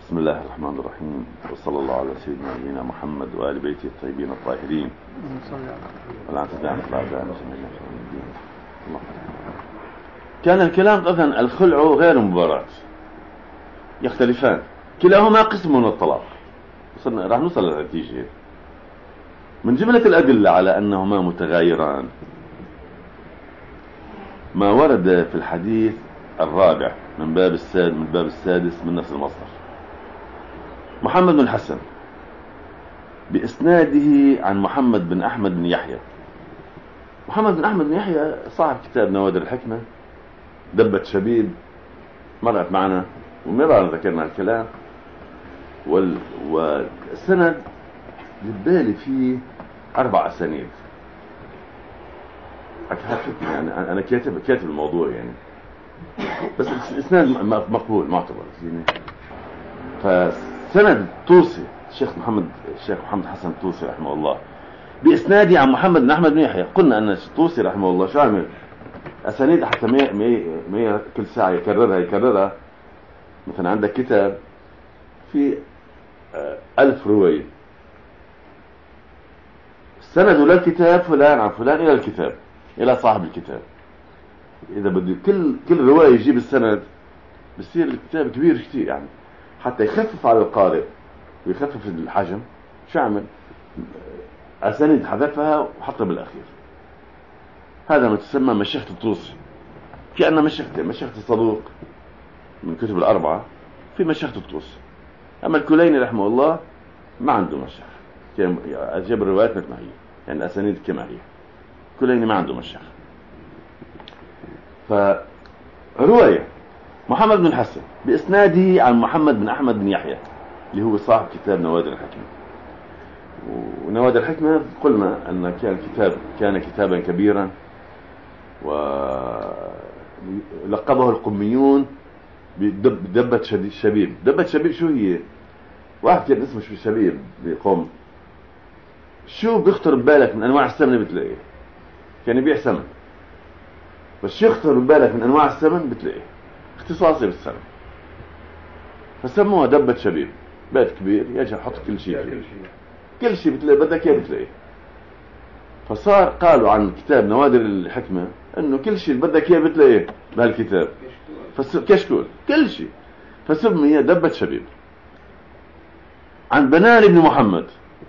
بسم الله الرحمن الرحيم، وصلى الله على سيدنا نبينا محمد وآل بيته الطيبين الطاهرين والعن تدعم الأعداء الله. كان الكلام إذن الخلع غير مباراة، يختلفان، كلاهما قسم من الطلاق. راح نوصل للنتيجة من جملة الأدلة على أنهما متغايران ما ورد في الحديث الرابع من باب السادس من نفس المصدر. محمد بن الحسن بإسناده عن محمد بن أحمد بن يحيى. محمد بن أحمد بن يحيى صاحب كتاب نوادر الحكمة، دبة شبيب، مرت معنا ومرة ذكرنا الكلام، والسند بالي فيه 4 أسانيد. يعني أنا كاتب الموضوع يعني، بس الإسناد مقبول معتبر. فسند الطوسي الشيخ محمد حسن الطوسي رحمه الله بإسنادي عن محمد بن أحمد بن يحيى. قلنا أن الطوسي رحمه الله شامل أسانيد حتى 100 كل ساعة يكررها. مثلا عندك كتاب في 1000 رواية، سند للكتاب فلان عن فلان إلى الكتاب، إلى صاحب الكتاب. إذا بده كل رواية يجيب السند بصير الكتاب كبير كتير، يعني حتى يخفف على القارئ ويخفف الحجم شو عمل؟ أسانيد حذفها وحطها بالأخير. هذا ما تسمى مشيخة الطوسي. في عندنا مشيخة الصدوق من كتب ال4، في مشيخة الطوسي. أما الكليني رحمه الله ما عنده مشيخة، جاب الروايات مثل ما هي، يعني أسانيد كما هي. الكليني ما عنده مشيخة. فرواية محمد بن الحسن بإسناده عن محمد بن أحمد بن يحيى اللي هو صاحب كتاب نوادر الحكمة. ونوادر الحكمة قلنا أن كان كتابا كبيرا، ولقبه القميون بدبة شبيب. دبة شبيب شو هي؟ واحد كان اسمه شبيب بقوم، شو بيخطر ببالك من أنواع السمن بتلاقيه. كان يبيع سمن، بس يخطر ببالك من أنواع السمن بتلاقيه، اختصاصي بالسمن، فسموها دبة شبيب. بيت كبير يجي حط كل شيء بتلاقيه، بدك اياه بتلاقيه. فصار قالوا عن كتاب نوادر الحكمة انه كل شيء بدك اياه بتلاقيه بهالكتاب، كشكول كل شيء، فسمي دبة شبيب. عن بنان بن محمد.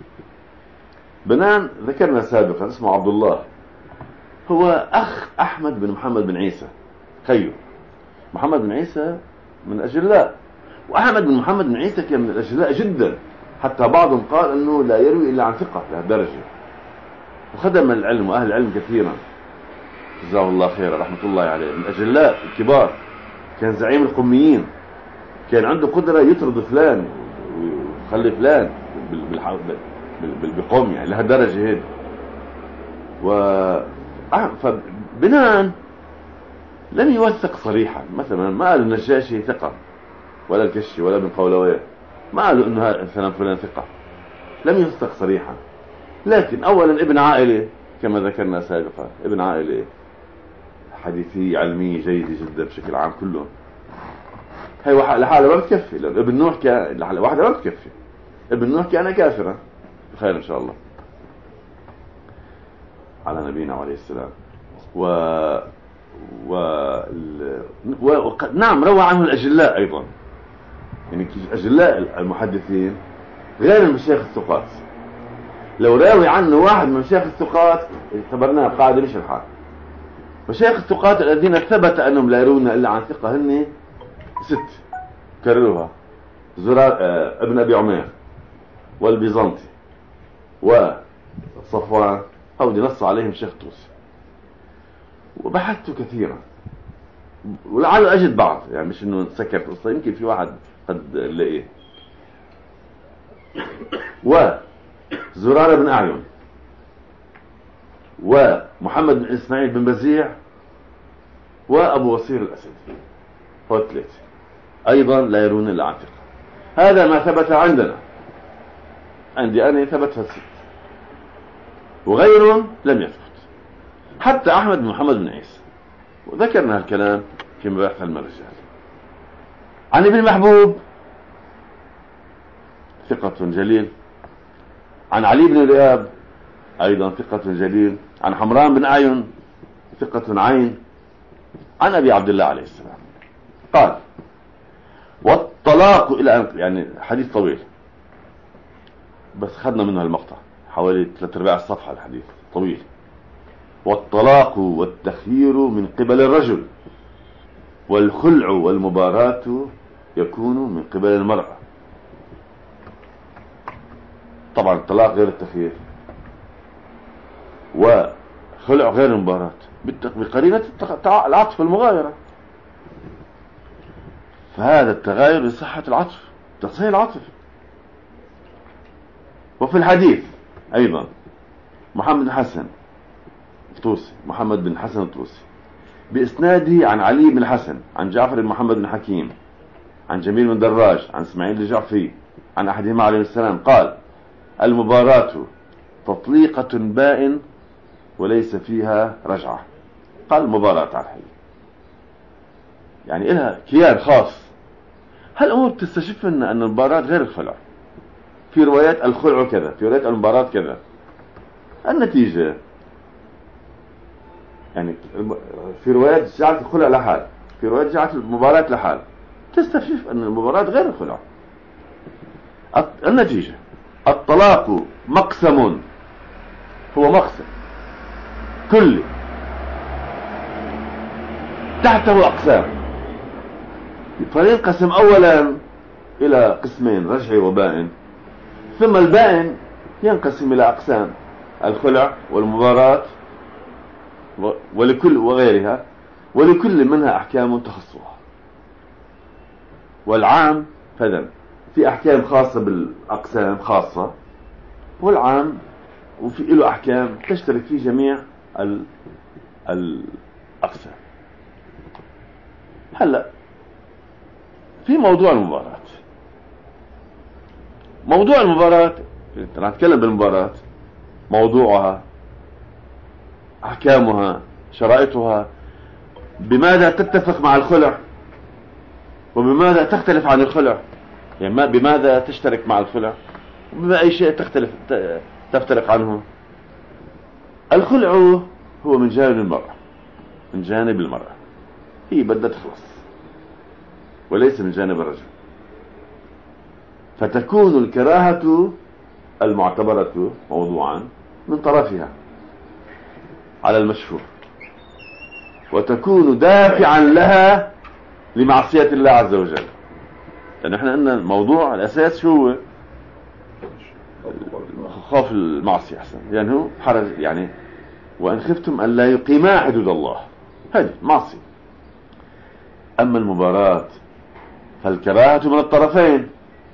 بنان ذكرنا سابقا اسمه عبد الله، هو أخ أحمد بن محمد بن عيسى خيو. محمد بن عيسى من الأجلاء، وأحمد بن محمد بن عيسى كان من الأجلاء جدا، حتى بعضهم قال أنه لا يروي إلا عن ثقة لهالدرجة. وخدم العلم وأهل العلم كثيرا، جزاه الله خيرا رحمة الله عليه، من الأجلاء الكبار. كان زعيم القميين، كان عنده قدرة يطرد فلان ويخلي فلان بالقوم، يعني لهالدرجة هيك. فبنان لم يوثق صريحا، مثلا ما قال النجاشي ثقة ولا الكشي ولا ابن قولويه، ما قالوا انه مثلا فلان ثقة، لم يوثق صريحا. لكن اولا ابن عائلة كما ذكرنا سابقا، ابن عائلة حديثي علمي جيد جدا بشكل عام كله. هي لحاله ما بتكفي، لأن ابن نوح كان لحاله ما بتكفي. ابن نوح كان كافرا، بخير ان شاء الله على نبينا عليه السلام. نعم روى عنه الأجلاء أيضا، يعني أجلاء المحدثين غير المشايخ الثقات. لو راوي عنه واحد من مشايخ الثقات اعتبرناه قاعدة مش الحال. مشايخ الثقات الذين ثبت أنهم لا يرون إلا عن ثقة هن 6 كرروها: زرار ابن أبي عمير، والبيزنطي، وصفوان. هودي نص عليهم شيخ طوسي. وبحثت كثيرا ولعل أجد بعض، يعني مش انه نسكر قصة، يمكن في واحد قد لقيه. وزرارة بن أعين، ومحمد بن إسماعيل بن بزيع، وأبو وصير الأسد، هو 3 أيضا لا يرون إلا عن ثقة. هذا ما ثبت عندنا، عندي أنا ثبت 6، وغيرهم لم يثبت، حتى أحمد بن محمد بن عيسى. وذكرنا الكلام في مباحث المرجال. عن ابن محبوب ثقة جليل. عن علي بن رياب أيضا ثقة جليل. عن حمران بن أعين ثقة عين. عن أبي عبد الله عليه السلام قال: والطلاق إلى يعني حديث طويل بس خدنا منه المقطع حوالي 3/4 الصفحة. الحديث طويل. والطلاق والتخيير من قبل الرجل، والخلع والمباراة يكون من قبل المرأة. طبعا الطلاق غير التخيير، وخلع غير المباراة بقرينة العطف والمغايرة. فهذا التغاير لصحة العطف، تصحيح العطف. وفي الحديث أيضا محمد بن حسن الطوسي، محمد بن حسن الطوسي بإسناده عن علي بن الحسن عن جعفر بن محمد بن حكيم عن جميل بن دراج عن اسماعيل الجعفري عن أحدهما عليه السلام قال: المباراة تطليقة بائن وليس فيها رجعة. قال المباراة على الحديث يعني لها كيان خاص. هالأمور تستشف لنا أن المباراة غير الخلع. في روايات الخلع كذا، في روايات المباراة كذا. النتيجة يعني في روايات جعلت الخلع لحال، في روايات جعلت المباراة لحال. تستشف أن المباراة غير الخلع. النتيجة: الطلاق مقسم، هو مقسم كلي تحته أقسام، فينقسم أولا إلى قسمين: رجعي وبائن. ثم البائن ينقسم إلى أقسام: الخلع والمباراة ولكل وغيرها، ولكل منها أحكام تخصها. والعام فذن في أحكام خاصة بالأقسام خاصة، والعام وفي له أحكام تشترك في جميع الأقسام. هلأ في موضوع المباراة. موضوع المباراة أنا أتكلم بالمباراة: موضوعها، أحكامها، شرائطها، بماذا تتفق مع الخلع وبماذا تختلف عن الخلع، يعني بماذا تشترك مع الخلع وبما أي شيء تفترق عنه. الخلع هو من جانب المرأة، من جانب المرأة، هي بدها تخلص، وليس من جانب الرجل. فتكون الكراهة المعتبرة موضوعا من طرفها على المشهور، وتكون دافعا لها لمعصية الله عز وجل. لأن احنا قلنا الموضوع الأساس شو هو؟ خوف المعصية أحسن، يعني هو حرج، يعني وإن خفتم أن لا يقيما حدود الله، هذه معصية. أما المباراة فالكراهة من الطرفين،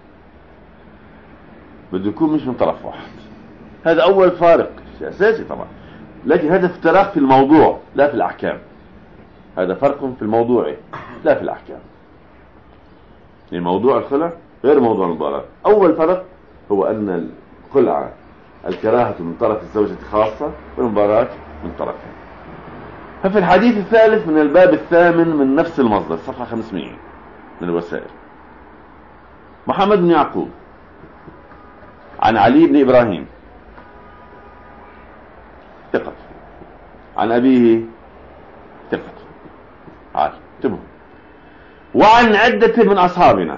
بده يكون مش من طرف واحد. هذا أول فارق أساسي طبعا، لكن هذا افتراق في الموضوع لا في الأحكام. هذا فرق في الموضوع لا في الأحكام. يعني موضوع الخلع غير موضوع المباراة. أول فرق هو أن الخلع الكراهة من طرف الزوجة خاصة، والمباراة من طرفها. ففي الحديث الثالث من الباب الثامن من نفس المصدر، صفحة 500 من الوسائل: محمد بن يعقوب عن علي بن إبراهيم ثقة، عن أبيه ثقة، عارف انتبهوا، وعن عدة من أصحابنا.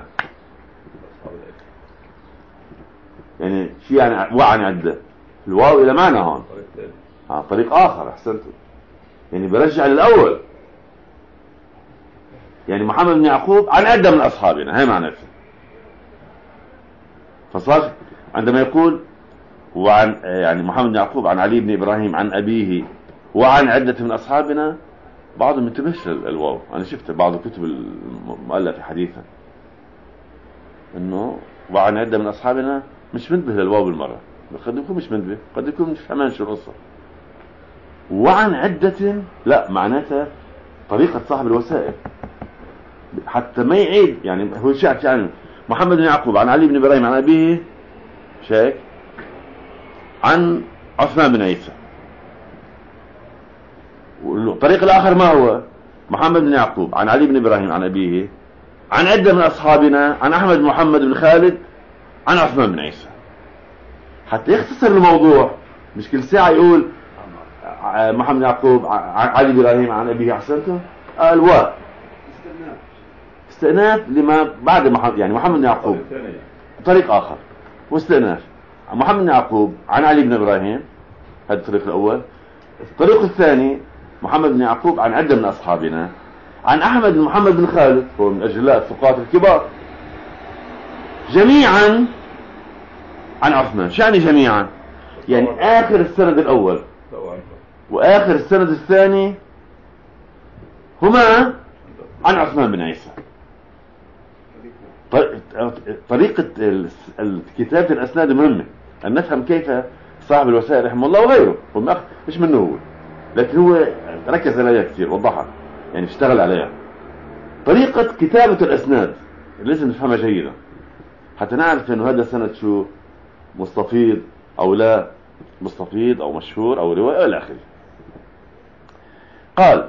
يعني شيء يعني وعن عدة، الواو إلى معنى هون طريق آخر. أحسنتم، يعني برجع للأول. يعني محمد بن يعقوب عن عدة من أصحابنا، هي معناته. فصار عندما يقول وعن يعني محمد بن يعقوب عن علي بن إبراهيم عن أبيه وعن عدة من أصحابنا، بعضهم ينتبهش الواو. أنا شفت بعض الكتب المؤلفة حديثا إنه وعن عدة من أصحابنا مش منتبه للواو بالمرة، قد يكون مش منتبه، قد يكون مش فهمان شو القصة. وعن عدة لا، معناتها طريقة صاحب الوسائل حتى ما يعيد. يعني هو شاعت يعني محمد بن يعقوب عن علي بن إبراهيم عن أبيه شيك عن عثمان بن عيسى. والطريق الآخر ما هو؟ محمد بن يعقوب عن علي بن إبراهيم عن أبيه عن عدة من أصحابنا عن أحمد بن محمد بن خالد عن عثمان بن عيسى، حتى يختصر الموضوع. مش كل ساعة يقول محمد يعقوب عن علي بن إبراهيم عن أبيه أحسنته، قال استئناف لما بعد محمد، يعني محمد بن يعقوب طريق آخر واستئناف. محمد بن يعقوب عن علي بن إبراهيم، هذا الطريق الأول. الطريق الثاني محمد بن يعقوب عن عدة من أصحابنا، عن أحمد بن محمد بن خالد، هو من أجلاء الثقات الكبار، جميعا عن عثمان. شعني جميعا؟ يعني آخر السند الأول وآخر السند الثاني هما عن عثمان بن عيسى. طريقة كتابة الأسناد مهمة أن نفهم كيف صاحب الوسائل رحمه الله وغيره، هم مش منه هو، لكن هو ركز عليها كثير، وضحها، يعني اشتغل عليها. طريقة كتابة الأسناد لازم نفهمها جيدا حتى نعرف أنه هذا سند شو، مستفيض أو لا مستفيض أو مشهور أو رواية إلى آخره. قال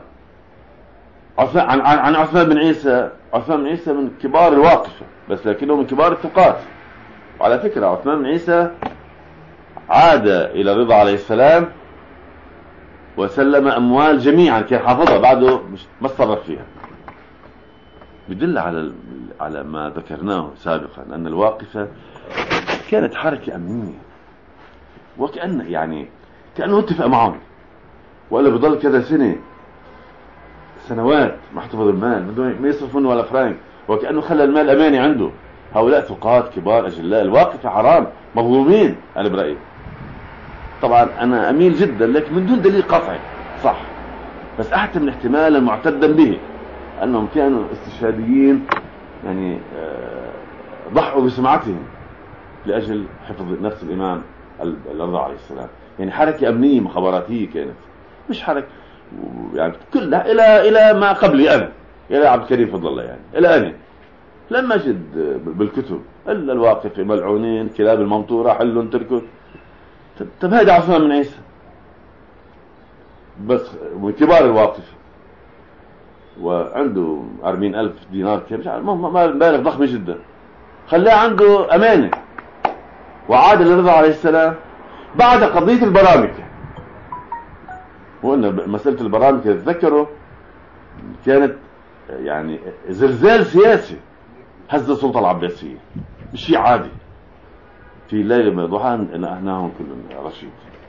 عن عثمان بن عيسى. عثمان بن عيسى من كبار الواقفة، بس لكنه من كبار الثقات. وعلى فكرة عثمان بن عيسى عاد إلى الرضا عليه السلام وسلم أموال جميعا، كان حافظها بعده ما اتصرف فيها. بدل على ما ذكرناه سابقا أن الواقفة كانت حركة أمنية، وكأن يعني كأنه اتفق معهم، وإلا بضل كذا سنوات محتفظ المال بدون ما يصرف منه ولا فرانك، وكأنه خلى المال أماني عنده. هؤلاء ثقات كبار أجلاء، الواقفة حرام، مظلومين أنا برأيي. طبعا أنا أميل جدا لكن من دون دليل قطعي صح، بس أحتمل احتمالا معتدا به أنهم كانوا استشهاديين، يعني ضحوا بسمعتهم لأجل حفظ نفس الإمام الرضا عليه السلام. يعني حركة أمنية مخابراتية كانت، مش حركة يعني كلها إلى ما قبلي أنا، إلى عبد الكريم فضل الله، يعني إلى أنا لما أجد بالكتب إلا الواقفة ملعونين كلاب الممطورة حلوا تركوا. طب هذا عثمان بن عيسى بس من كبار الواقفة، وعنده 40,000 دينار كم، مبالغ ضخمة جدا، خلاه عنده أمانة. وعاد للرضا عليه السلام بعد قضية البرامكة. وقلنا مسألة البرامكة تذكروا كانت يعني زلزال سياسي هز السلطة العباسية، مش شيء عادي. في ليلة من الضحى نهناهم كل رشيد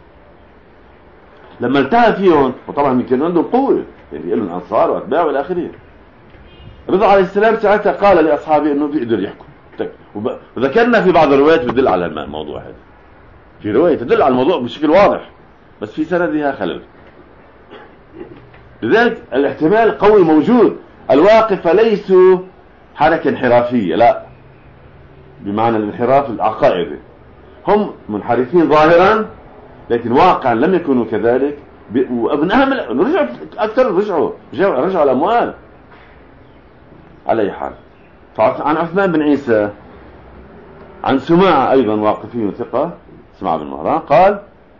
لما التهى فيهم، وطبعا كانوا عندهم قوة، يعني يقولوا الأنصار وأتباع والى آخره. الرضا عليه السلام ساعتها قال لأصحابه أنه بيقدر يحكم. وذكرنا في بعض الروايات تدل على الموضوع هذا، في رواية تدل على الموضوع بشكل واضح بس في سندها خلل. لذلك الاحتمال قوي موجود. الواقفة ليسوا حركة انحرافية، لا، بمعنى الانحراف العقائدي، هم منحرفين ظاهرا لكن واقعا لم يكونوا كذلك. وابن أهم رجعوا أكثر، رجعوا الأموال. على أي حال، عن عثمان بن عيسى عن سماعة أيضا واقفي ثقة، سماعة بن مهران، قال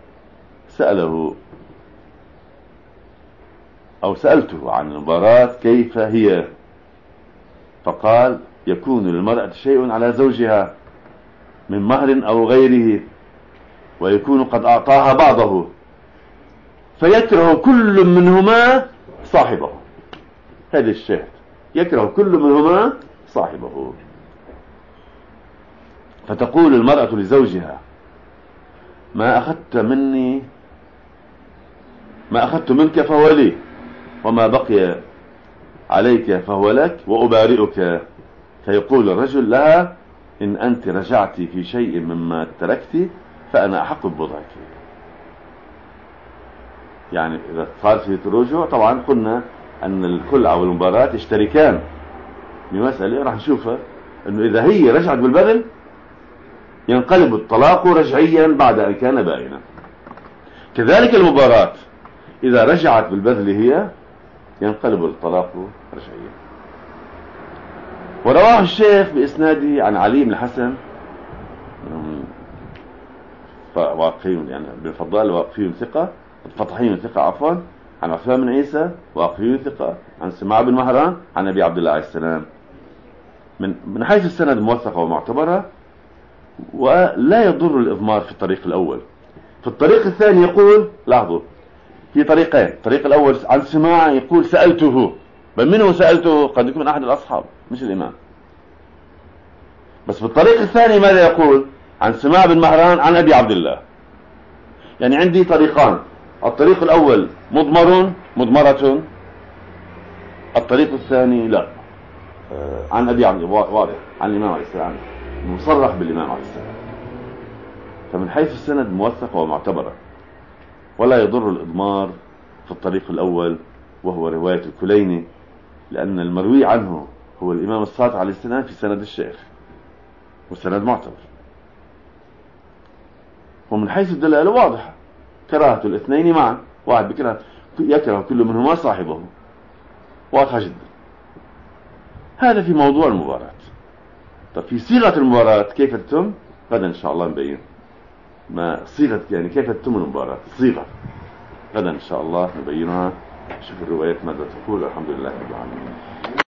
سألته عن المباراة كيف هي، فقال يكون للمرأة شيء على زوجها من مهر أو غيره، ويكون قد أعطاها بعضه، فيكره كل منهما صاحبه. هذا الشاهد، يكره كل منهما صاحبه. فتقول المرأة لزوجها ما أخذت منك فهو لي، وما بقي عليك فهو لك، وأبارئك. فيقول الرجل لها إن أنت رجعت في شيء مما تركت فأنا أحق ببضعك. يعني إذا صار في الرجوع، طبعا قلنا أن الخلع والمباراة يشتركان بمسألة راح نشوفها، أنه إذا هي رجعت بالبذل ينقلب الطلاق رجعيا بعد أن كان بائنا. كذلك المباراة إذا رجعت بالبذل هي ينقلب الطلاق رجعيا. ورواه الشيخ بإسناده عن علي بن الحسن واقفين، يعني بالفضال واقفين ثقة، فتحين ثقة عفوا، عن عثمان بن عيسى واقفين ثقة، عن سماع بن مهران عن أبي عبد الله عليه السلام، من حيث السند موثقة ومعتبرة. ولا يضر الإضمار في الطريق الأول. في الطريق الثاني يقول، لاحظوا في طريقين، الطريق الأول عن سماع يقول سألته، بل منه سألته؟ قد يكون أحد الأصحاب مش الإمام. بس في الطريق الثاني ماذا يقول؟ عن سماع بن مهران عن أبي عبد الله. يعني عندي طريقان، الطريق الأول مضمرة، الطريق الثاني لا، عن أبي عبد الله واضح، عن الإمام عليه السلام، مصرح بالإمام عليه السلام. فمن حيث السند موثقة ومعتبرة، ولا يضر الإضمار في الطريق الأول وهو رواية الكليني، لأن المروي عنه هو الإمام الصادق عليه السلام في سند الشيخ، والسند معتبر. ومن حيث الدلالة واضحة، كراهة الاثنين معا، واحد يكره كل منهما صاحبه، واضحة جدا. هذا في موضوع المباراة. طب في صيغة المباراة كيف تتم؟ غدا إن شاء الله نبين ما صيغة، يعني كيف تتم المباراة، صيغة غدا إن شاء الله نبينها. شوف الروايات ماذا تقول. الحمد لله رب العالمين.